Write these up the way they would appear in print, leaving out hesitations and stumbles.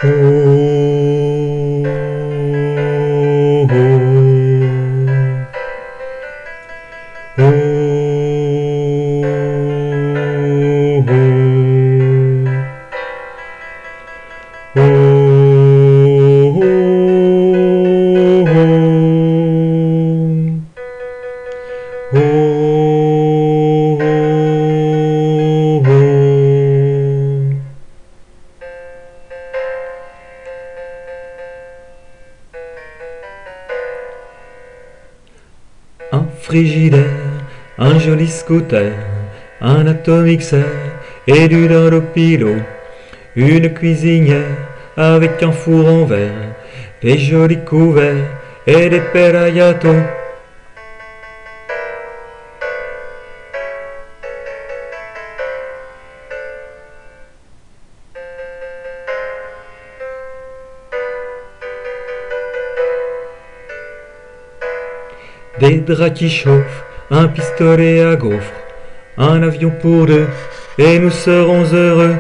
Oh, oh, oh, un frigidaire, un joli scooter, un atomixer et du Dunlopilo, une cuisinière avec un four en verre, des jolis couverts et des pelles à gâteau. Des draps qui chauffent, un pistolet à gaufres, un avion pour deux, et nous serons heureux.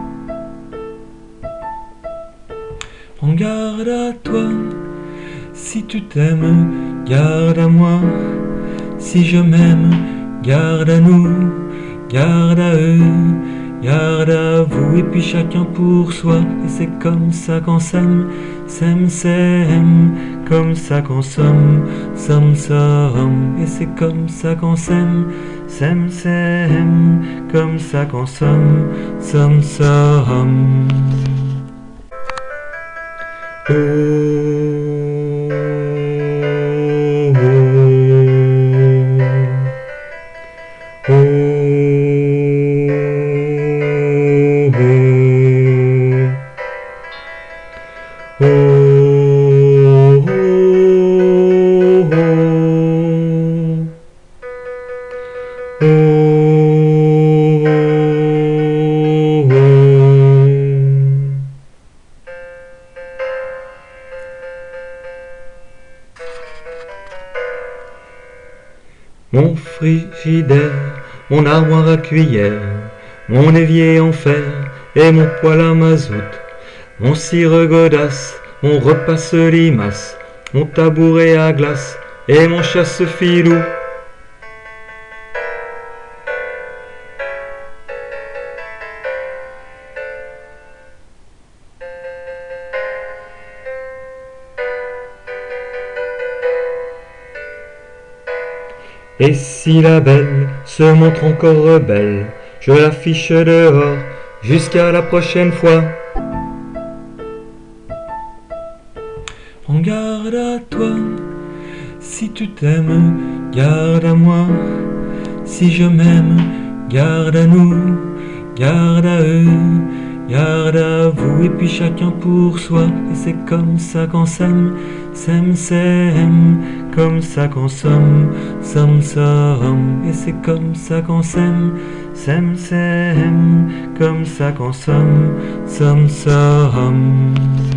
Prends garde à toi, si tu t'aimes, garde à moi. Si je m'aime, garde à nous, garde à eux, garde à vous, et puis chacun pour soi. Et c'est comme ça qu'on s'aime, s'aime, comme ça qu'on somme, somme. Et c'est comme ça qu'on s'aime, s'aime, comme ça qu'on somme, somme. Oh, oh, oh, Mon frigidaire, mon armoire à cuillère, mon évier en fer et mon poêle à mazout, mon cire godasse, mon repasse limace, mon tabouret à glace et mon chasse-filou. Et si la belle se montre encore rebelle, je l'affiche dehors jusqu'à la prochaine fois. Prends garde à toi, si tu t'aimes, garde à moi. Si je m'aime, garde à nous, garde à eux, garde à vous, et puis chacun pour soi. Et c'est comme ça qu'on s'aime, s'aime, comme ça qu'on somme, somme. Et c'est comme ça qu'on s'aime, s'aime, comme ça qu'on somme, somme.